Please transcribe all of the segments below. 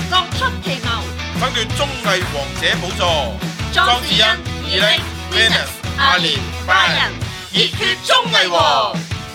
各出奇謀， 爭奪綜藝王者寶座。 莊子欣、二力、Venus、阿蓮、Brian，熱血綜藝王。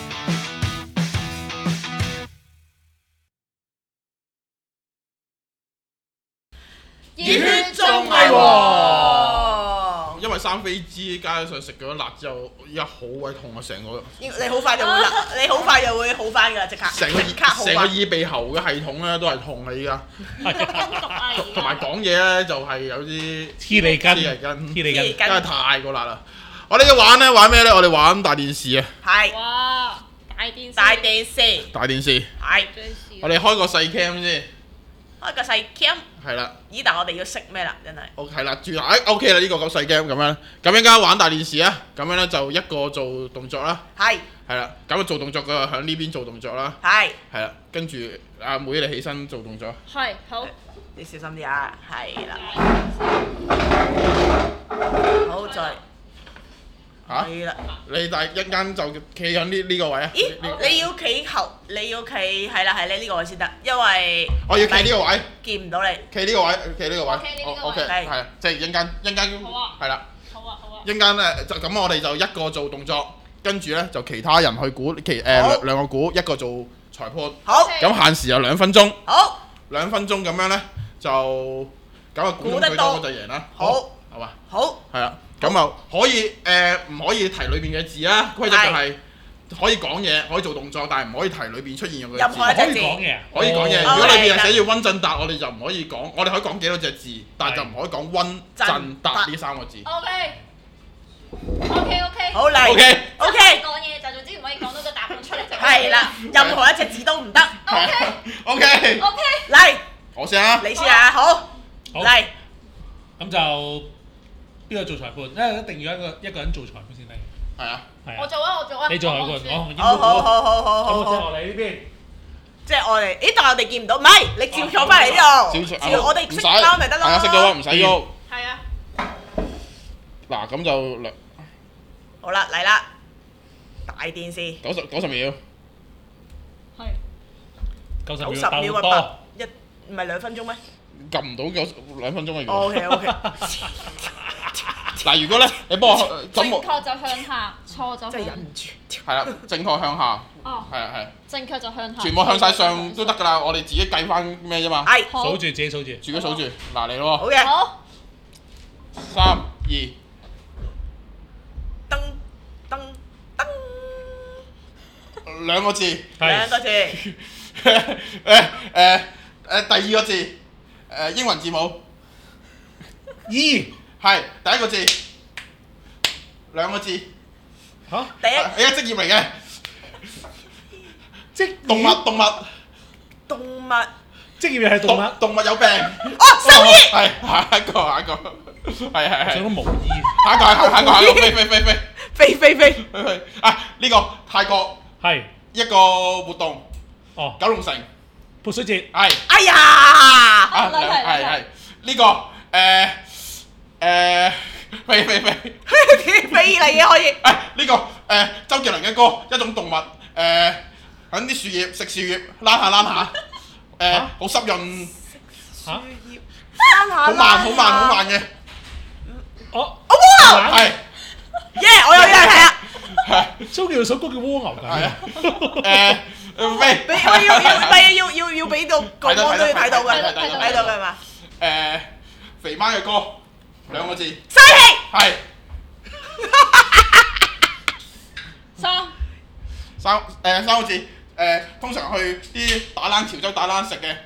熱血綜藝王， 因為生飛枝加上食咗辣之後，依家好鬼痛啊！成個你好快就會辣，你好快就會好翻㗎，即刻成個即刻好翻。 成個耳鼻喉嘅系統咧都係痛啊！依家毒啊！ 同埋講嘢咧就係有啲黐脷根， 黐脷根， 黐脷根， 真係太過辣啦！我哋要玩咧玩咩咧？我哋玩大電視啊！ 係哇！大電視， 大電視， 大電視， 係我哋開個細 cam 先， 開個細 cam。 係啦。 咦？但我哋要識咩啦？真係。 係啦，轉啦，OK 啦，呢個咁細 game 咁樣，咁陣間玩大電視啊，咁樣咧就一個做動作啦， 係係啦，咁啊做動作嘅喺呢邊做動作啦， 係， 係啦，跟住阿妹你起身做動作， 係好。 你小心啲啊！係啦，好再嚇， 係啦。 你但係一間就企喺呢個位啊， 咦？你要企後，你要企係啦，係你呢個位先得，因為我要企呢個位， 見唔到你。 企呢個位，企呢個位我企呢個位 ，OK， 係係啊，即係一間好啊係啦， 好啊好啊。 一間咧就咁，我哋就一個做動作，跟住咧就其他人去估， 好兩個估，一個做裁判， 好， 咁限時有2分鐘。 好， 2分鐘咁樣咧，就咁啊估中佢多就贏啦。 好， 係嘛？ 好， 係啦，咁啊可以唔可以提裏邊嘅字啊？規則就係可以講嘢，可以做動作，但係唔可以提裏邊出現嘅字。 任何一隻字可以講嘢啊， 可以講嘢， 哦如果裏邊係係寫住温振達，我哋就唔可以講。我哋可以講幾多隻字，但係就唔可以講温振達呢3個字。 OK。 好嚟 OK ，OK， 講嘢就總之唔可以講到個答案出嚟就。 係啦，任何一隻字都唔得。 OK， OK。 嚟， 我先啊。 你先啊，好， 好嚟， 咁就邊個做裁判？因為一定要一個人做裁判先得。 係啊。 係啊， 我做啊，我做啊。 你做裁判，我好好好好好咁我好好， 落嚟呢邊。 即係我哋，咦？但係我哋見唔到，唔係，你照坐翻嚟呢度， 照照我哋識唔使翻咪得咯。 係啊，識到啊，唔使喐。 係啊。 嗱，咁就好啦，嚟啦，大電視 90秒。 係。 90 90 秒鬥秒啊， 多。 唔係2分鐘咩撳唔到2分鐘嘅。 ？OK OK， 嗱，如果咧你幫我咁我正確就向下，錯就向真係忍唔住。 係啦，正確向下， 哦， 係啊係， 正確就向下。 全部向晒上都得㗎啦，我哋自己計翻咩啫嘛， 係， 好數住自己數住。 自己數住，嗱嚟咯好嘅， 好。 ，3、2， 噔噔噔， 2個字， 兩個字， 第2個字，英文字母， E 係第1個字，2個字， 嚇， 第一係一個職業嚟嘅，動物， 動物， 職業又係動物， 動物有病， 哦，獸醫， 係下一個，係， 上到無意。 下一個，飛，啊呢個泰國係， 一個活動， 哦， 九龍城， 潑水節。 係。 哎呀， 啊， 兩題係呢個飛飛嚟嘅可以， 呢個周杰倫嘅歌，一種動物喺啲樹葉食樹葉，躝下好濕潤， 嚇， 好慢嘅， 哦， 係耶！我有嘢睇啊， 周杰倫首歌叫蝸牛㗎。 係啊飛俾我要俾到個安都要睇到嘅，睇到嘅係嘛？ 肥媽嘅歌2個字， 嘥氣， 係3個字，通常去啲潮州打冷食嘅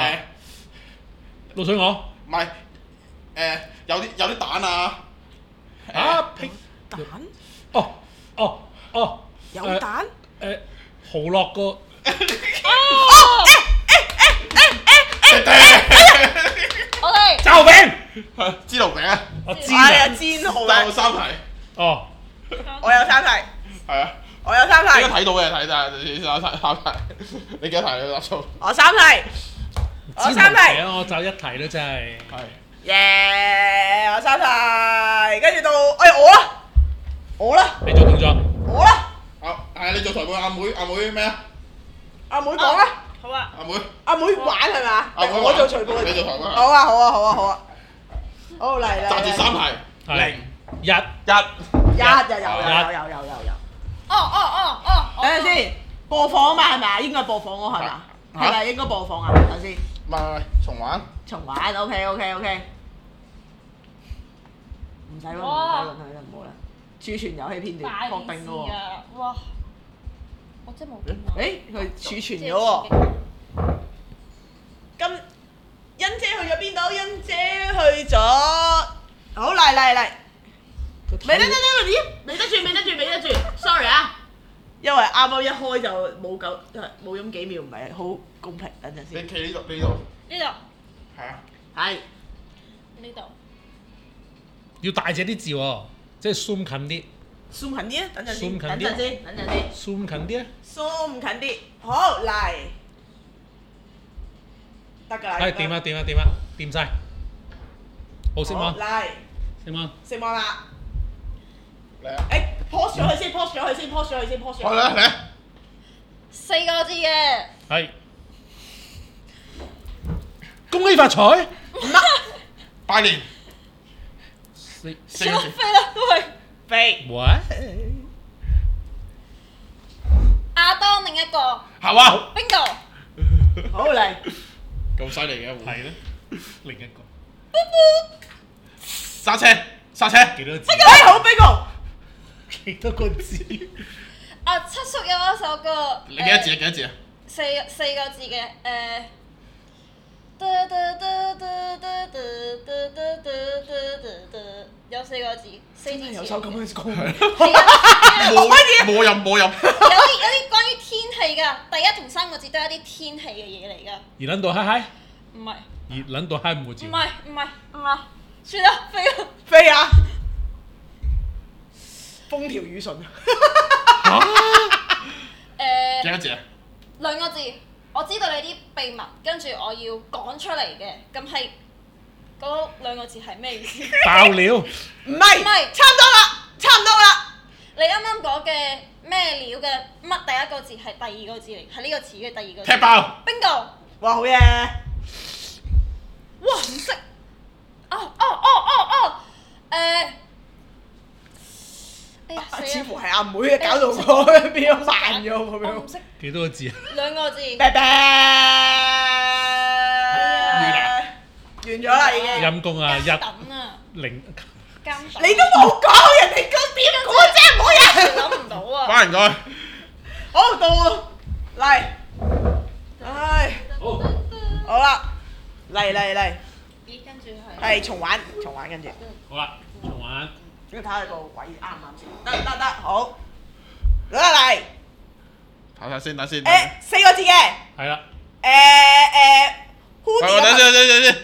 滷水鵝。 唔係有啲蛋啊， 啊，拼蛋哦， 有蛋， 豪樂個我哋罩餅。 知道餅啊， 我知哎呀， 啦。 煎好就嘅， 3題， 哦， 我有3題， 係啊。 我有3題， 應該睇到嘅睇晒，你3題，你幾多題你答數？ 我3題，我3題。 我就一題啦，真係。 係。 耶！我3題，跟住到我啦， 你做動作。 我啦， 好，係你做裁判，阿妹咩啊？ 阿妹講啊， 好啊。 阿妹， 阿妹玩係咪啊？ 阿妹玩我做裁判。 你做裁判。 好啊好啊好啊好啊。好嚟嚟。 暫時3題。 係一。 有。 哦。 等陣先，播放啊嘛係咪啊？應該播放喎係咪啊？係咪應該播放啊？等陣先。 唔係，重玩。 重玩 OK。唔使揾，唔好啦。儲存遊戲片段，確定嘅喎。 哇！我真係冇見過。 誒，佢儲存咗喎。咁欣姐去咗邊度？欣姐去咗。好嚟。未得住 ，sorry 啊。因為啱啱一開就冇咁幾秒，唔係好公平。等陣先。 你企呢度。 呢度。 係啊。 係。 呢度。 要大隻啲字喎，即係 zoom 近啲。 zoom 近啲啊！等陣先。 zoom 近啲。zoom 近啲啊！ zoom 近啲，好嚟，得㗎啦。 係掂啊，掂晒。好識望。 嚟。識望啦。 嚟啊！ 誒 ，pause 咗佢先，pause 咗佢先。 嚟。 4個字嘅。 係。恭喜發財。 拜年。 四 4個字。 飛啦，都係。 飛。 What？ 亞當另一個。 係嘛？ Bingo。 好嚟。 咁犀利嘅。 係咧，另一個。 剎車。 幾多字？ 好 bingo。 幾多個字？ 七叔有一首歌。 你幾多字啊？ 四個字嘅有4個字，4字詞。 有首咁嘅歌。 冇音。 有啲關於天氣㗎，第1同3個字都係一啲天氣嘅嘢嚟㗎。 熱撚到嗨嗨？ 唔係。 熱撚到嗨5個字。 唔係，算啦， 飛啊！風調雨順。 幾多字啊 ？2個字，我知道你啲秘密，跟住我要講出嚟嘅，咁係嗰2個字係咩意思？ 爆料。 唔係，差唔多啦。 你啱啱講嘅咩料嘅乜第1個字係第2個字嚟，係呢個詞嘅第2個字。 踢爆。 Bingo。 哇，好嘢！ 哇，唔識。哎呀， 似乎係阿妹嘅，搞到我變咗慢咗咁樣。 我唔識。 幾多個字啊 ？2個字。 拜拜。完咗啦已經。 陰公啊！ 等啊。 零。 你都冇講人哋個點估啫，唔好嘢。 諗唔到啊。 翻唔該。 好到我嚟。唉。好啦，嚟。 咦，跟住係。 係重玩跟住。 好啦，重玩。 要睇下個位啱唔啱先。得，好。嚟。 等先。 4個字嘅。 係啦。 蝴蝶。 等先。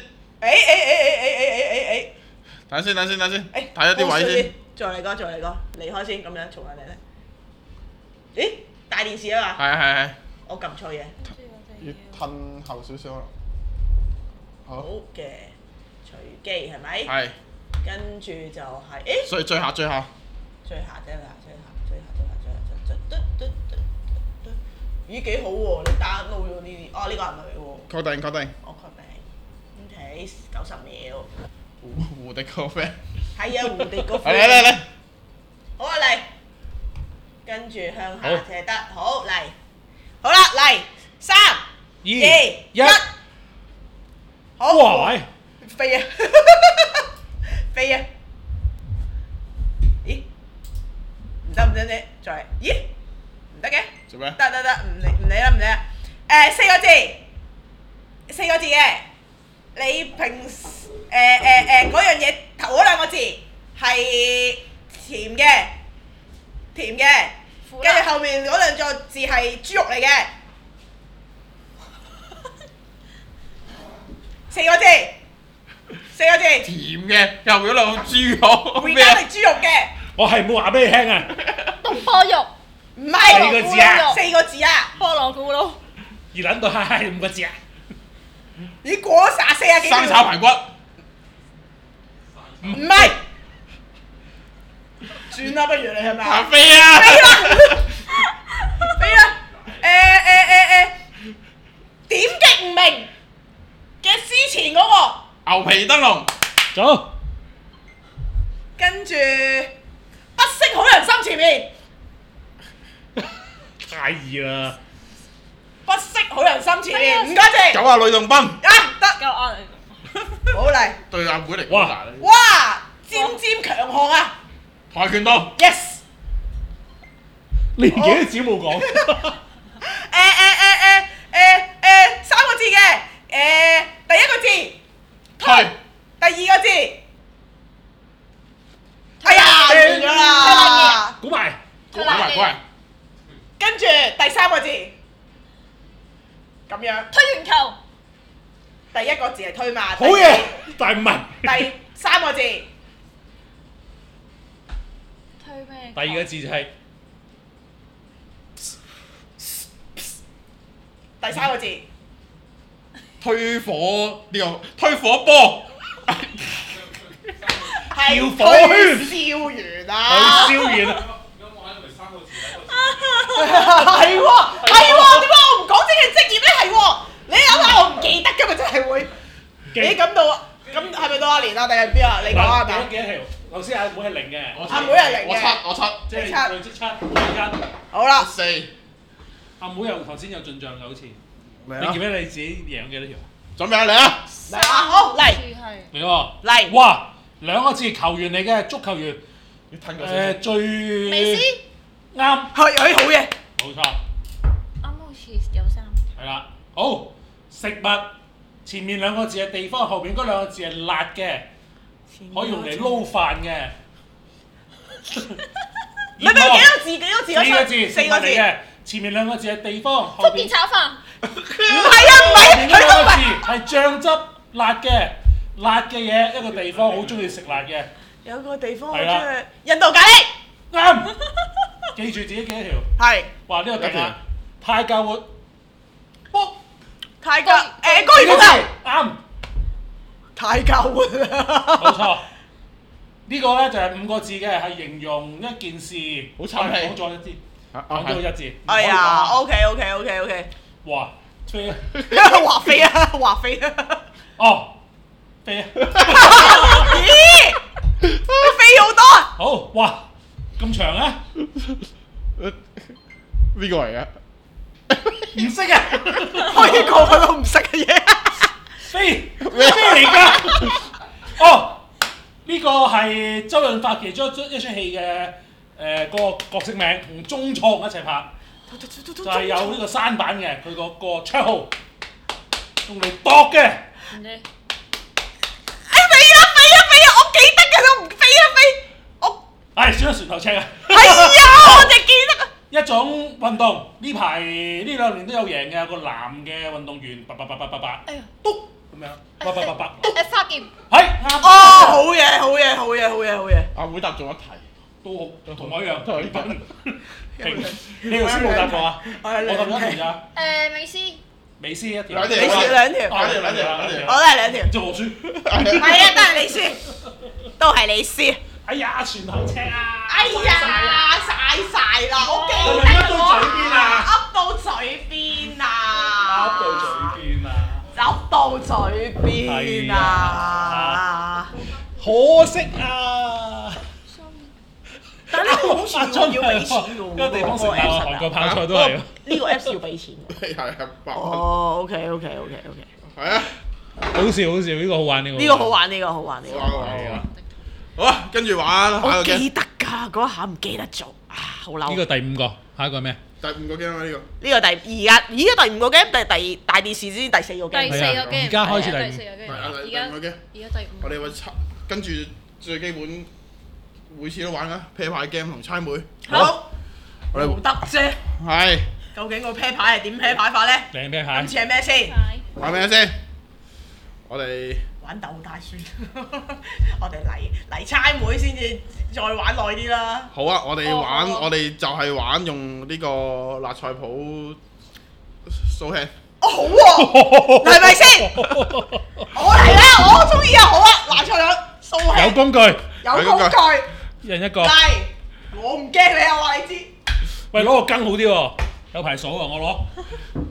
等先。睇咗啲位先。 再嚟個，離開先，咁樣重嚟。咦？大電視啊嘛。 係。 我撳錯嘢。 要褪後少少。好嘅，隨機係咪？ 係。 跟住就係， 所以最下。 最下。咦，幾好喎！你 download 咗呢啲，呢個係咪喎？ 確定。 我確定。OK，90秒。 胡迪個 friend。 係啊，胡迪個 friend。 嚟。 好啊，嚟。跟住向下斜得，好嚟。好啦，嚟，3、2、1。好。 哇！ 飛啊！咦？唔得啫，再嚟。咦？唔得嘅。 做咩？ 得，唔理啦。4個字嘅。你平時嗰樣嘢頭嗰2個字係甜嘅，跟住後面嗰2個字係豬肉嚟嘅。4個字。 甜嘅，又嗰度豬肉。 回家食豬肉嘅。 我係冇話俾你聽啊！ 東坡肉。 唔係。 4個字啊 ！4個字啊！ 菠蘿咕嚕。 熱撚到嗨嗨5個字啊！ 已經過咗40幾秒。 生炒排骨。 唔係。轉啦，不如你係咪啊？ 飛啊！ 牛皮燈籠， 走。 跟住不識好人心前面， 太易啦！ 不識好人心前面，5個字。 九啊呂洞賓， 得， 夠啱你。 好嚟。 對阿妹嚟講哇難呢哇！尖尖強項啊跆拳道， ！Yes。 你幾多字冇講？ 3個字嘅，第一個字推， 第二個字，哎呀，完咗啦！ 估埋。 估埋， 跟住第三個字，咁樣， 推圓球。 第一個字係推嘛， 好嘢，但唔係。 第三個字， 推咩？ 第二個字就係第三個字， 推火呢個推火波， 係跳火圈推燒完佢啊！ 燒完啦。 係喎，點解我唔講自己職業咧？係喎，你諗下，我唔記得㗎嘛，真係會。咦，咁係咪到阿蓮啊？定係邊啊？你講係咪？ 幾多條？頭先阿妹係零嘅， 阿妹係零我嘅。 七， 即係累積7，1。 好啦， 4， 阿妹又頭先有進帳嘅好似。 嚟啊你記唔記得你自己贏咗幾多條？ 準備嚟啊！ 嚟啊，好嚟係。 嚟喎。 嚟， 哇！2個字球員嚟嘅足球員。 要褪個先。 最美斯。 啱。 係好嘢。 冇錯。 啱好似有3。 係啦。好，食物前面2個字係地方，後邊嗰2個字係辣嘅，可以用嚟撈飯嘅。 唔係幾多字？幾多字？ 4個字， 4個字。 嘅。前面2個字係地方，後邊福建炒飯。 唔係啊，唔係， 後邊嗰佢都唔係。 兩個字係醬汁辣嘅，辣嘅嘢一個地方好中意食辣嘅。 有個地方我係啦中意印度咖喱。 啱，記住自己幾多條。 係。 哇！呢個勁啊！泰教活波泰國高爾夫球。 啱， 泰教活。 冇錯。呢個咧就係5個字嘅，係形容一件事。 好沉氣講咗一啲，講咗一字。 哎呀，OK。 哇！飛啊！ 華飛啊，華飛啊！ 哦，飛啊！ 咦？你飛好多啊！ 好哇！咁長啊？ 邊個嚟嘅？ 唔識啊！ 可以講佢都唔識嘅嘢。 飛嚟㗎？哦，呢個係周潤發其中一出戲嘅個角色名，同中創一齊拍，就係有呢個舢板嘅，佢個綽號用嚟度嘅。 我記得嘅都唔飛啊飛！我係選咗船頭尺啊！ 係啊，我淨記得啊。 一種運動，呢排呢2年都有贏嘅，有個男嘅運動員，叭， 哎呀。 篤咁樣，叭， 花劍。 係啱。 哦，好嘢。 阿妹答中一題， 都好，同我一樣。 都係分。 你頭先冇答過啊？我答咗一條咋？ 美斯。 美斯一條。 兩條你輸兩條， 兩條我都係兩條。 即係我輸。 係啊，都係你輸，都係你輸。 哎呀，船頭尺啊！ 哎呀，晒啦！我記係得咪噏到嘴邊啊？ 噏到嘴邊啊！ 噏到嘴邊啊！ 噏到嘴邊啊！ 可惜啊！ 但係呢個好似要俾錢嘅喎， 嗰個地方食啊，韓國泡菜都係咯。 呢個 Apps 要俾錢嘅。 係8蚊。 哦，OK。 係啊， 好笑，呢個好玩， 呢個好玩。 係啊， 好啊，跟住玩下一個我 game。 記得㗎，嗰下唔記得咗啊，好嬲。 呢個第5個，下一個係咩？ 第5個 game 啊呢個。 呢個而家第5個 game，第大電視先第4個 game。 第4個 game。 而家開始第4個 game。 係啊，第5個 game。 而家第5。 我哋會跟住最基本，每次都玩噶啤牌 game 同猜枚。 好。 我哋冇得啫。 係究竟個啤牌係點啤牌法咧？ 靚啤牌今。次係咩先？ 玩咩先？我哋玩鬥大算，我哋嚟猜枚先至再玩耐啲啦。 好啊！我哋玩， 哦我哋就係玩用呢個辣菜鋪掃輕。 哦好喎，係咪先？我嚟啦！我中意啊！好啊！嗱，菜樣掃氣， 有工具， 有工具， 一人一個。 嚟！我唔驚你啊！話你知。 喂，攞個羹好啲喎，有排數喎，我攞。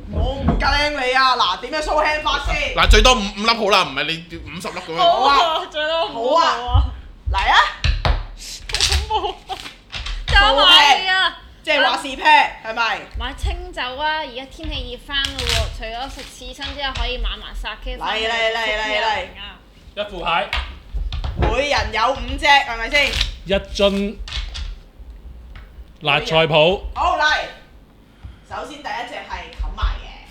我唔驚你啊！嗱，點樣 show hand 法先？ 嗱，最多五粒好啦，唔係你50粒咁樣。 好啊最多好啊嚟啊！ 好恐怖啊！加埋啊！ 即係話是 pair 係咪？ 買清酒啊！而家天氣熱翻咯喎，除咗食刺身之後，可以買埋sake翻去嚟一副牌， 每人有5隻係咪先？ 一樽辣菜脯。 好嚟，首先第一隻係冚埋嘅，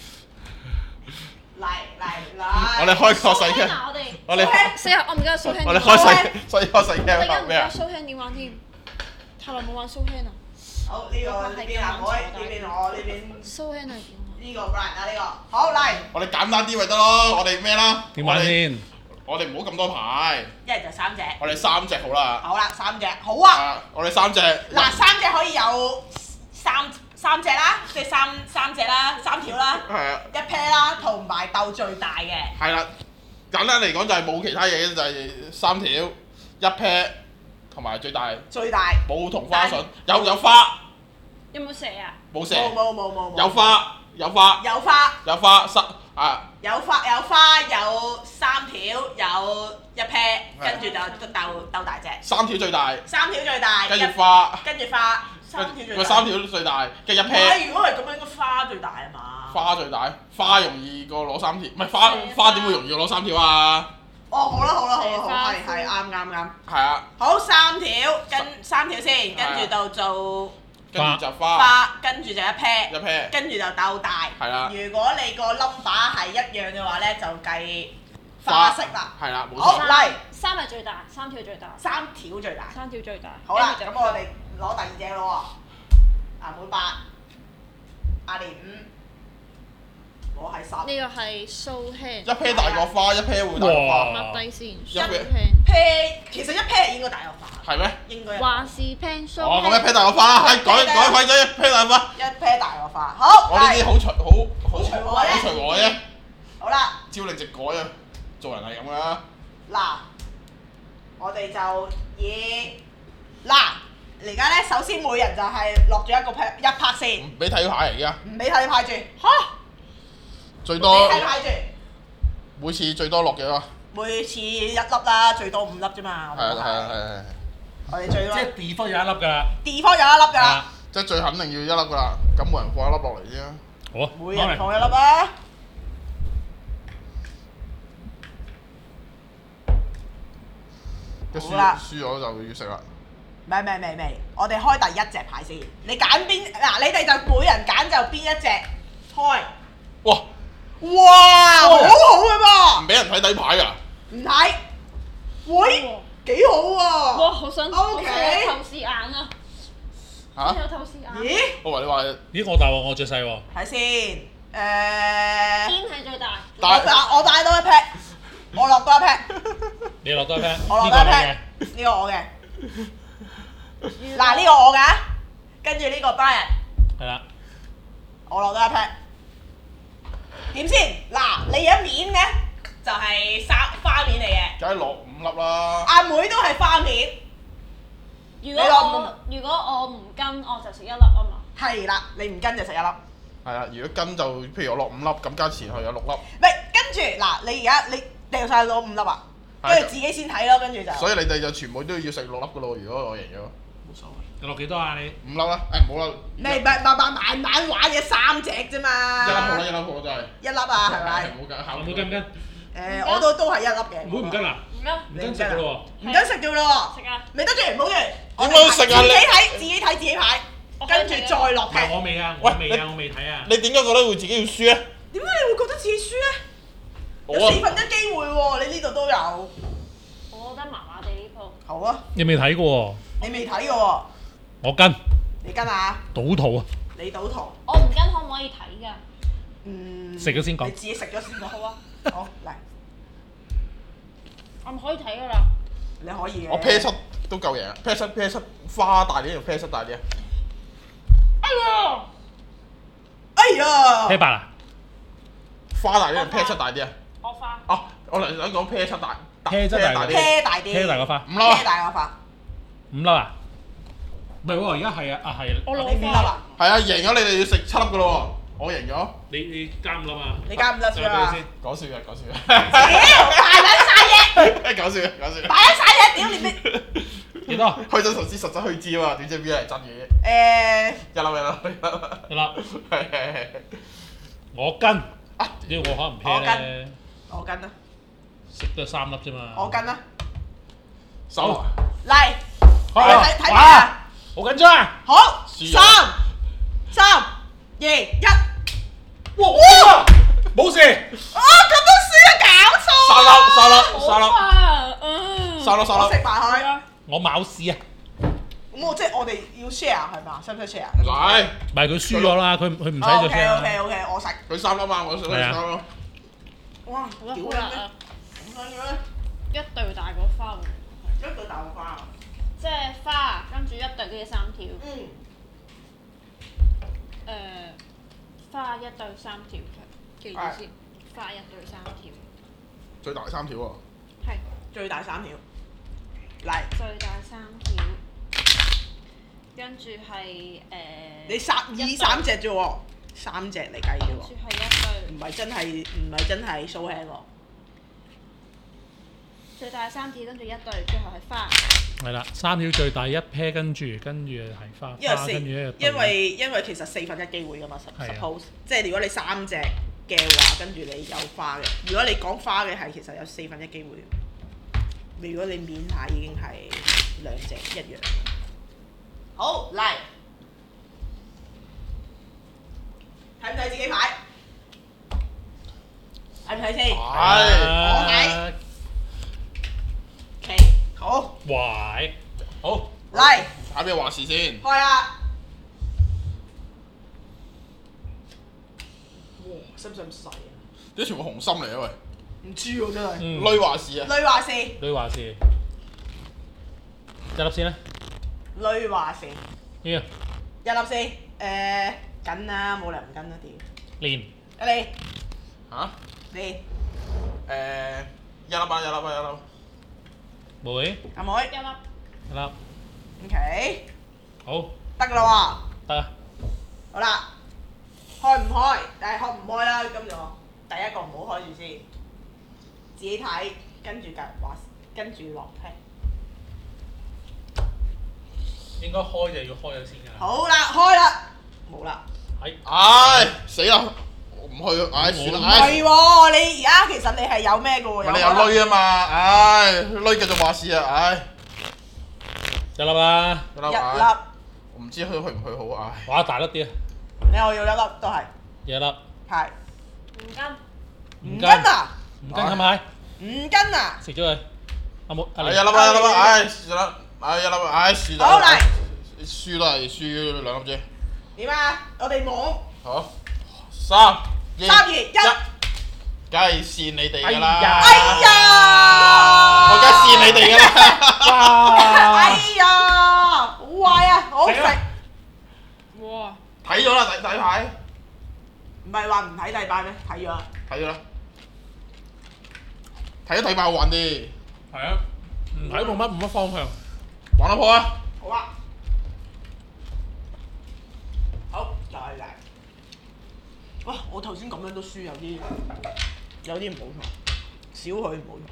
嚟。 我哋開個細嘅，我哋死啊！我唔記得 show hand。 我哋開細細嘅我而家唔記得咩啊？ show hand 點玩添，太耐冇玩 show hand 啊好呢個呢邊阿妹，呢邊我，呢邊 ！show hand 係點啊？ 呢個 Brian 啊呢個，好嚟， 我哋簡單啲咪得咯，我哋咩啦？ 點玩先？ 我哋唔好咁多牌， 一人就3隻。 我哋3隻好啦。 好啦，3隻，好啊。 我哋3隻。 嗱，3隻可以有三隻啦，即係三隻啦，3條啦， 係啊。 一 pair 啦，同埋鬥最大嘅。 係啦，簡單嚟講就係冇其他嘢嘅，就係3條一 pair 同埋最大。 最大。 冇同花順，有花。 有冇蛇啊？ 冇蛇。 冇。 有花。 有花。 有花有花有3條，有一 pair，跟住就鬥大隻。 3條最大。 3條最大。 跟住花。 跟住花。3條最大。 3條最大，跟住一 pair。 如果係咁樣，應該花最大啊嘛。 花最大，花容易過攞3條，唔係花點會容易過攞3條啊？ 哦，好啦，係啱。 係啊。 好3條，跟3條先，跟住就做。 跟住就花， 跟住就一 pair， 跟住就鬥大。 係啦。 如果你個 number 係一樣嘅話咧，就計花色啦。 係啦，冇錯。 好嚟 3係最大，3條最大。 3條最大。 3條最大。 好啦，咁我哋攞第2隻咯喎。阿妹8，阿蓮5，我係10。 呢個係 show hand。 一 pair 大過花，一 pair 會大過花。 抹低先。 一 pair 其實一 pair 應該大過花。 係咩？ 應該。 話是 pan show。 哦，咁一 pair 大過花啦，改規則，一 pair 大過花。 一 pair 大過花。好。 我呢啲好隨和啫。 好啦。 朝令夕改啊，做人係咁噶。 嗱，我哋就以而家咧，首先每人就係落咗一 part 先。 唔俾睇牌嚟㗎。 唔俾睇牌住。嚇！ 最多。 唔俾睇牌住。 每次最多落幾多？ 每次1粒啦，最多5粒啫嘛。 係。 我哋最多。 即係 default 有1粒㗎啦。 default 有1粒㗎啦。 即係最肯定要1粒㗎啦，咁每人放1粒落嚟先啊。 好啊。 每人放1粒啊！ 輸咗就要食啦。 未，我哋開第1隻牌先。你揀邊？嗱，你哋就每人揀就邊一隻開。哇！好好嘅噃。 唔俾人睇底牌㗎。 唔睇。喂，幾好喎！ 哇，好想 OK 透視眼啊！ 嚇？ 有透視眼。 咦？ 我話你話。 咦，我大喎，我最細喎。 睇先。 邊係最大？ 我帶多一 pair，我落多一 pair。 你落多一 pair。 我落多一 pair。呢個我嘅。嗱，呢個我㗎，跟住呢個 Brian。 係啦。 我落多一 pair。點先？嗱，你而家面嘅就係花面嚟嘅。 梗係落5粒啦。 阿妹都係花面。 如果我唔跟，我就食1粒啊嘛。 係啦，你唔跟就食1粒。 係啊，如果跟就譬如我落5粒，咁加前去有6粒。 唔係，跟住嗱，你而家你掉曬攞5粒啊，跟住自己先睇咯，跟住就。 所以你哋就全部都要食6粒㗎咯，如果我贏咗。 冇所謂。 你落幾多啊你 ？5粒啦，唔好啦。 你慢慢玩嘅3隻啫嘛。 1粒好啦，1粒好真係。 1粒啊，係咪？ 唔好跟， 唔好跟唔跟？ 我都係1粒嘅。 唔好唔跟啊！ 唔跟。 唔跟食㗎咯喎。唔跟食㗎咯喎。 食啊！ 未得住，唔好住。 點解食啊你？ 自己睇，跟住再落唔踢。 係我未啊，我未睇啊。 你點解覺得會自己要輸咧？ 點解你會覺得自己輸咧？有4分1機會喎，你呢度都有。 我覺得麻麻地呢鋪。 好啊。 你未睇過喎？ 你未睇過喎。 我跟。 你跟啊？ 賭徒啊！ 你賭徒。 我唔跟可唔可以睇㗎？ 食咗先講。 你自己食咗先講。好啊。好嚟。 我唔可以睇㗎啦。 你可以嘅。 我 pair 7都夠贏，pair 7花大啲定 pair 7大啲啊？ 哎呀 ！pair 8啊？ 花大啲定 pair 7大啲啊？ 我花。 哦，我嚟想講 pair 7大。 pair 7大啲。 pair 大啲。 pair 大個花。 5粒啊！ pair 大個花。 5粒啊？唔係喎，而家係啊，係。 我攞你5粒啊？ 係啊，贏咗你哋要食7粒㗎咯喎。 我贏咗。 你加5粒啊！ 你加5粒先啊！ 講笑嘅，講笑嘅。 屌，大撚晒嘢！ 講笑嘅，講笑嘅。 大撚晒嘢！屌你咩？ 幾多？ 虛真實知實質虛知啊嘛，點知邊係真嘅？一粒。 一粒。我跟。呢個我可能唔 pair 咧。 我跟啊！ 食都係3粒啫嘛。 我跟啊！ 手嚟，睇哇！ 啊！ 好緊張啊！ 好輸咗 ，3、2、1。 哇！冇事。 啊！咁都輸啊！搞錯！ 三粒。 我食埋佢。 我冇事啊。 咁我即係我哋要 share 係嘛？使唔使 share？ 唔使。 唔係佢輸咗啦，佢唔使再 share。 OK，我食。 佢3粒嘛，我食佢3粒。 哇！屌你咩？咁樣嘅咩？ 一對大過花喎。 一對大個花啊！ 即係花，跟住一對跟住3條。花一對3條，記住先。花一對3條。 最大3條喎。 係。 最大3條。嚟。 最大3條。跟住係你3隻啫喎，3隻嚟計啫喎。 跟住係一對。 唔係真係 show hand 喎。 最大3條，跟住一對，最後係花。 係啦，3條最大一 pair，跟住係花， 因為其實4分1機會㗎嘛 ，suppose， 即係如果你3隻嘅話，跟住你有花嘅。如果你講花嘅係其實有1/4機會。如果你面下已經係2隻一樣。好嚟，睇唔睇自己牌？睇唔睇先？我睇。好， 喂，好， 嚟， 睇邊個話事先？ 開啦！哇，使唔使咁細啊？ 啲全部紅心嚟啊喂！ 唔知喎真係。 女話事啊！ 女話事。 女話事。一粒先啦。 女話事。 呢個。 一粒先，緊啦，冇理由唔跟啦屌。 連。 你。 嚇？ 連。 一粒。 妹。 阿妹。 一粒。 一粒。 OK。 好。 得㗎啦喎。 得啊。 好啦，開唔開？但係開唔開啦，今日第一個唔好開住先，自己睇，跟住跟住落聽。 應該開就要開咗先㗎啦。 好啦，開啦，冇啦。 係。 唉，死啦！我唔去，唉算啦，唉。 係喎，你而家其實你係有咩嘅喎？ 你有女啊嘛，唉，女繼續話事啊，唉。 一粒啊！ 一粒。我唔知去唔去好，唉。 哇，大粒啲啊！ 你我要一粒都係。 一粒。 係。 唔跟。 唔跟啊？ 唔跟係咪？ 唔跟啊？ 食咗佢。阿冇。 一粒，唉，算啦，唉一粒，唉輸啦。 好嚟。 輸都係輸2粒啫。 點啊？我哋冇。 好。3、2、 1。 梗係跣你哋㗎啦！ 哎呀！ 我梗係跣你哋㗎啦！ 哎呀！好壞啊！好食。 哇！ 睇咗啦，底牌。 唔係話唔睇底牌咩？睇咗啦。 睇咗啦。睇咗底牌好玩啲。 係啊。唔睇冇乜方向。 玩得破啊！ 好啊。好，再嚟。哇！我頭先咁樣都輸，有啲唔好同，少許唔好同。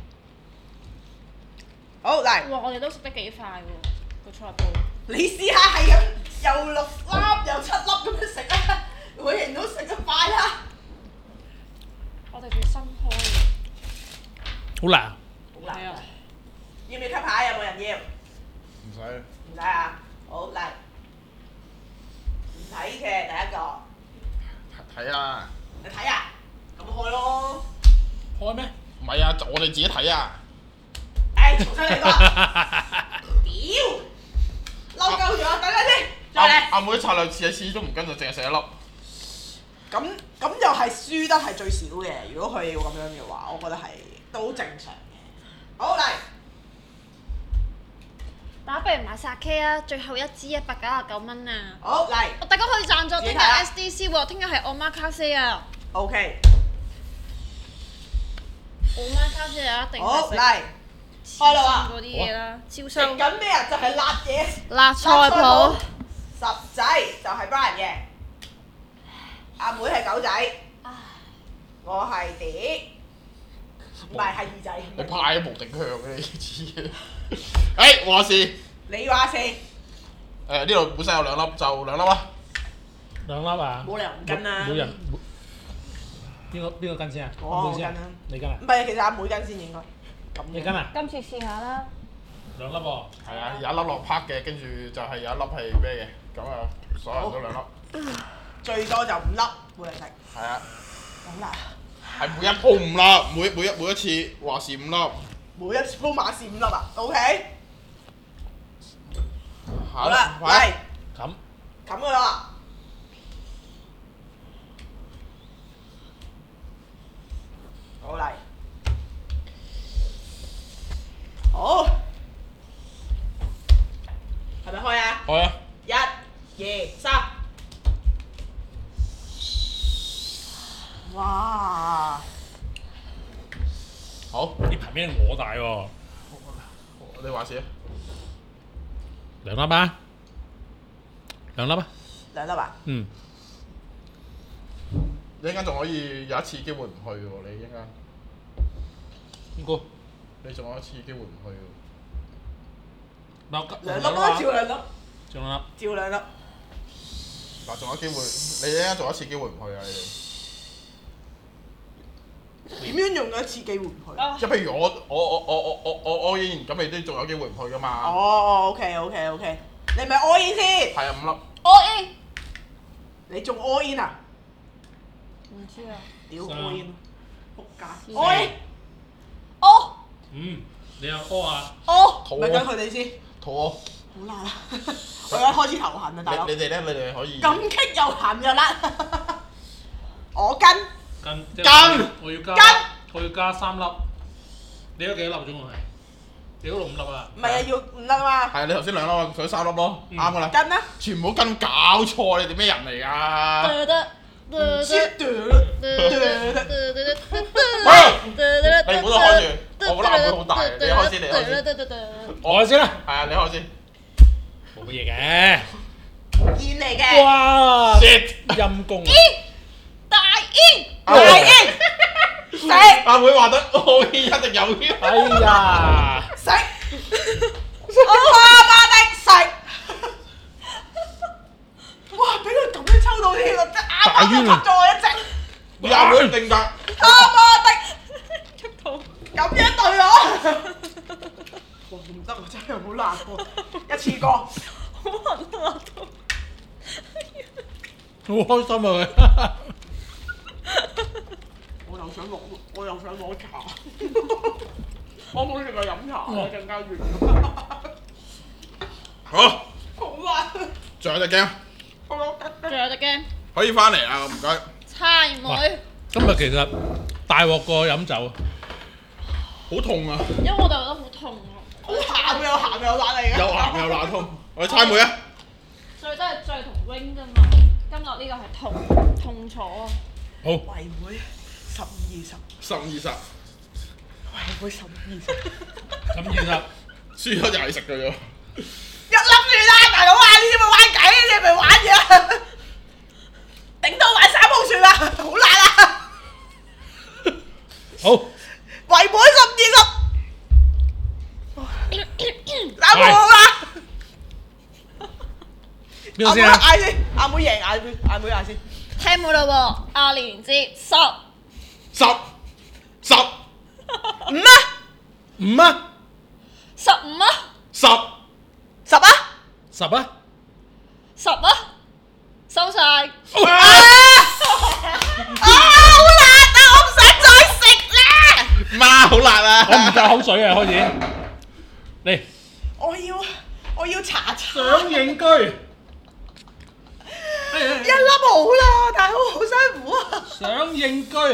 好嚟。 哇！我哋都食得幾快喎，個菜煲。 你試下係咁，又6粒又7粒咁樣食啊！每人都食得快啦。 我哋仲新開嘅。 好難。 好難。 係啊。 要唔要吸牌？有冇人要？ 唔使。 唔使啊！好嚟。唔睇嘅第一個。 睇啊！ 你睇啊？咁開咯。 開咩？ 唔係啊，我哋自己睇啊！ 重新嚟過。屌！嬲夠咗，等陣先，再嚟。 阿妹策略始終唔跟就淨係食一粒。 咁又係輸得係最少嘅。如果佢要咁樣嘅話，我覺得係都正常嘅。好嚟。 大家不如買殺 K 啊！最後一支199蚊啊！ 好嚟。 我大家可以贊助聽日 SDC 喎，聽日係 Omakase 啊。 OK。 Omakase 啊，一定好係食嚟。開啦嗰啲嘢啦，超食收。 緊咩啊？就係辣嘢。 辣菜脯。 十仔就係 Brian 嘅。 阿妹係狗仔，我係碟，唔係係二仔。 你派無敵向嘅你知嘅。話事。 你話事。 呢度本身有2粒，就2粒啊。 2粒啊？ 冇理由唔跟啦。 每人邊個跟先啊？ 我跟啦。 你跟啊？ 唔係，其實阿妹跟先應該。 你跟啊？ 今次試下啦。 2粒喎。 係啊，有1粒落拍嘅，跟住就係有1粒係咩嘅，咁啊，所有人都2粒。 最多就5粒，冇人食。 係啊。 好難。 係每一鋪5粒，每一次話是5粒。 每一鋪馬是5粒啊 ？OK。好啦， 喂。 冚㗎啦。好嚟。好。係咪開啊？ 開啊 ！1、2、3。哇！ 好。 呢排咩我大喎？ 你話事啊 ？2粒啊！2粒啊 ！2粒啊？ 嗯。 你陣間仲可以有一次機會唔去喎，你陣間。 邊個？ 你仲有一次機會唔去喎。 2粒啦，照2粒。 照2粒。 照2粒。 嗱，仲有機會，你陣間仲有一次機會唔去啊！你哋。 點樣用咗一次機會唔去？ 即係譬如我依然咁，你都仲有機會唔去噶嘛？ 哦，OK，你咪 all in 先。 係啊，5粒。 all in。 你仲 all in 啊？ 唔知啊。 屌 all in，仆街。 all in。 哦。 你又屙啊？ 哦。 肚咪跟佢哋先。 肚屙。 好難啊！我而家開始頭痕啊，大佬。 你哋咧？你哋可以。 咁棘又鹹又辣。我跟。 我要加3粒。你嗰幾多粒總共係？你嗰度5粒啊？ 唔係啊，要5粒啊嘛。 係啊，你頭先2粒啊，佢3粒咯，啱噶啦。 跟啊！ 全部跟搞錯，你哋咩人嚟㗎？ 唔知你唔好都開住，我覺得阿妹好大，你開先，你開先。 我先啦。 係啊，你開先。 冇乜嘢嘅。 煙嚟嘅。 哇！陰公啊！ 大煙。 大煙。食。 阿妹話得，我煙一定有煙。 哎呀！ 食。我話媽的食。哇！俾佢咁樣抽到添啊！啱啱就吸咗我一隻。 你阿妹唔定㗎。 他媽的！出到咁樣對我。哇！唔得，我真係好難喎，一次過。 好痕啊！ 好開心啊佢。 我又想攞茶。我好似個飲茶咧，更加遠。 好。 好難。 仲有隻 game。 仲有隻 game。 可以翻嚟啊！唔該。 猜妹。 今日其實大鑊過飲酒。 好痛啊！ 因為我哋覺得好痛啊。 好鹹又鹹又辣嚟嘅。 又鹹又辣痛。我哋猜妹啊！ 最真係最同 wing 啫嘛。今日呢個係痛楚啊。 好。 維妹15、20。 15、20。 維妹15、20。 咁其實輸咗就係食嘅啫。 一粒算啦，大佬啊！呢啲咪玩計，你係咪玩嘢？頂到玩3號算啦，好辣啊！ 好。 維妹15、20。3號好啦。 邊個先啊？ 嗌先，阿妹贏，阿妹嗌先。 聽冇啦喎，阿連接10。 5啊 ？5啊 ？15啊 ？10。 10啊 ？10啊 ？10啊？收晒。 好辣啊！我唔想再食啦。 媽，好辣啊！ 我唔夠口水啊，開始。嚟。 我要查。 上刑居。 一粒好啦，大佬好辛苦啊！ 上刑居。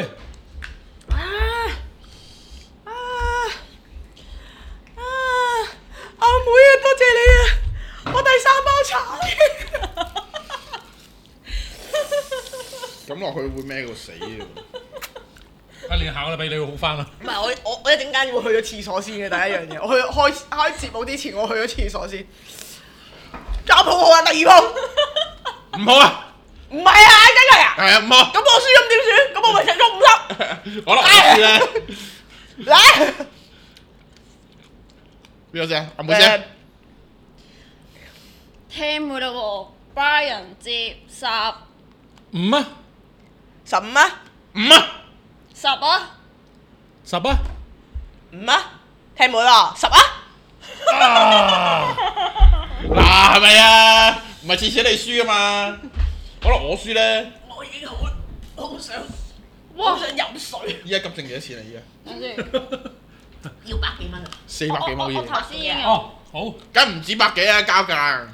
阿妹啊，多謝你啊！我第3包茶。 咁落去會孭到死嘅。 阿連下個禮拜你會好翻啦。 唔係我一陣間要去咗廁所先嘅第一樣嘢，我去開節目之前我去咗廁所先。家鋪好啊，第2鋪。 唔好啊！ 唔係啊， 真係啊！ 係啊，5個。 咁我輸咁點算？咁我咪食咗50。 可能我輸咧。 嚟， 邊個先？阿妹先。 聽唔到喎，Brian 接10。 5啊 15啊 5啊。 10啊， ，10啊， ，5啊，聽唔到喎，10啊。 啊， 嗱係咪啊？唔係次次你輸啊嘛。可能我輸咧。 我已經好想哇飲水， 依家急剩幾多錢啊？依家等住， 要百幾蚊啊！ 400幾蚊好我頭似。 先已經有哦，好， 梗唔止百幾啊，交價。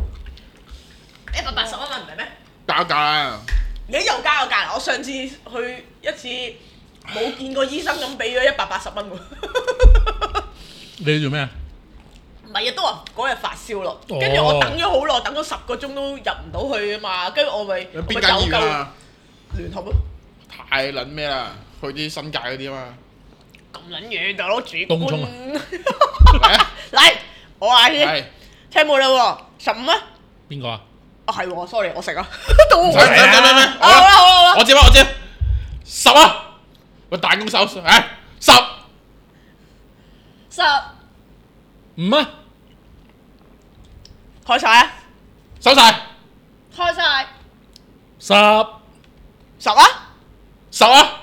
180蚊唔係咩？ 交價啦。 你又加個價，我上次去一次冇見過醫生咁俾咗180蚊喎。 你做咩啊？ 唔係啊，都話嗰日發燒咯， 哦跟住我等咗好耐，等咗10個鐘都入唔到去啊嘛，跟住我咪邊間醫院啊？ 聯合咯， 太撚咩啦？去啲新界嗰啲啊嘛。 咁撚遠大佬主東涌啊嚟啊！ 嚟，我嗌先， 係。 聽冇啦喎，15啊？ 邊個啊？ 啊係喎，sorry，我食啊， 唔使咩？ 好啦好啦好啦， 我接啊！我接。10啊！喂，彈弓手，誒10。 10、 5啊， 開晒啊收晒。 開晒、 10、 ，10啊， 10啊！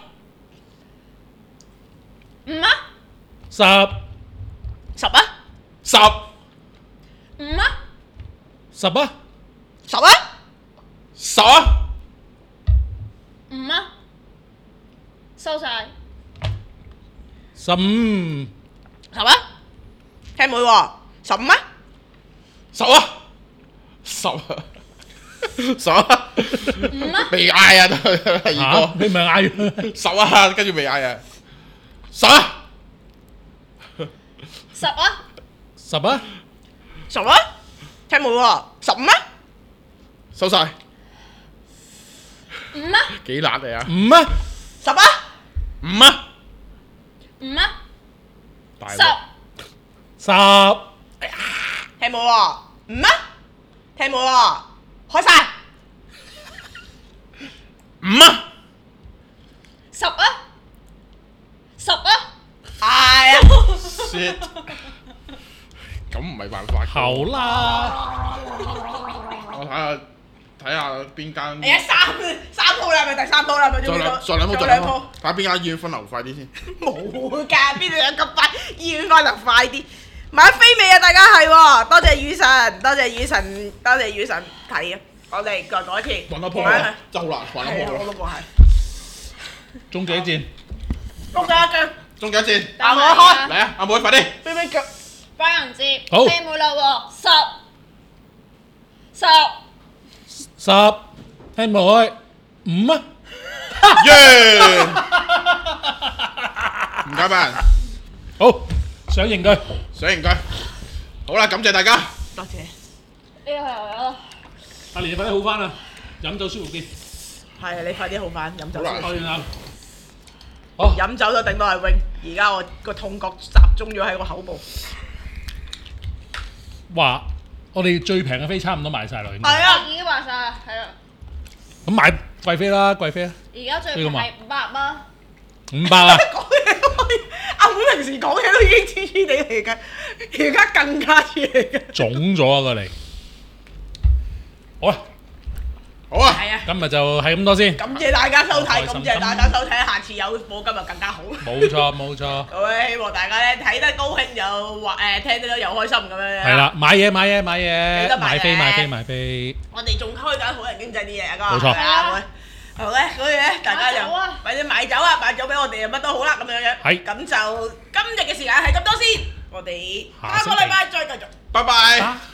5啊、 10、 10啊， 10。 5啊、 10啊， 10啊， 10啊！ 5啊，收晒。 15、 10啊，聽冇喎，15啊， 10啊！10啊！10啊！ 5啊， 未嗌啊，都係嚇二你咪嗌佢哥。10啊，跟住未嗌啊。10啊！ 10啊， 10啊， 10啊，聽冇喎，15啊， 收晒。 5啊， 幾辣嚟啊 5啊， 10啊， ！5啊！ 5啊， 大 10、 10、 聽冇喎，5啊，聽冇喎，開晒， 5啊！ 10啊，10啊， 係啊， shit，咁唔係辦法㗎。 好啦， 我睇下邊間。 哎呀三鋪啦，咪第3鋪啦，咪再兩鋪，再兩鋪，睇下邊間醫院分流快啲先。 冇㗎，邊度有咁快？醫院翻就快啲。買飛未啊？大家係喎，多謝雨神，多謝雨神，多謝雨神睇啊！我哋再講一次。 揾多鋪啊！真係好難，揾係啊， 多鋪啦。 我都話係。 終極一戰， 恭喜一句， 終極一戰， 但我開嚟啊！阿妹快啲。 飛飛腳。 Brian 接， 好聽冇啦喎，10、 10，聽冇開，5啊， 耶！唔該班人， 好，上刑佢， 上刑佢。好啦，感謝大家。 多謝。 呢個係我阿蓮快啲好翻啦，飲酒舒服啲， 係啊，你快啲好翻，飲酒好先。 開完啦，好， 飲酒就頂到係永，而家我個痛覺集中咗喺個口部。 話我哋最平嘅飛差唔多賣晒啦，應該係啊， 已經話晒啦，係啦。 咁買貴飛啦，貴飛啊， 而家最平係500蚊， 500啊， 講嘢可以，阿妹平時講嘢都已經黐黐地嚟㗎，而家更加黐嚟㗎。 腫咗啊過嚟，好啊， 好啊， 係啊， 今日就係咁多先， 感謝大家收睇， 開心感謝大家收睇，下次有播今日更加好。 冇錯冇錯， 各位希望大家咧睇得高興又話聽得又開心咁樣樣。 係啦，買嘢買嘢買記嘢， 得買嘢買飛買飛買飛， 我哋仲開緊好人經濟啲嘢，阿哥。 冇錯係啊，會好咧，所以咧大家就買酒啊或者買酒啊，買酒俾我哋乜都好啦，咁樣樣。 係咁就今日嘅時間係咁多先，我哋下個禮拜再繼續。 拜拜。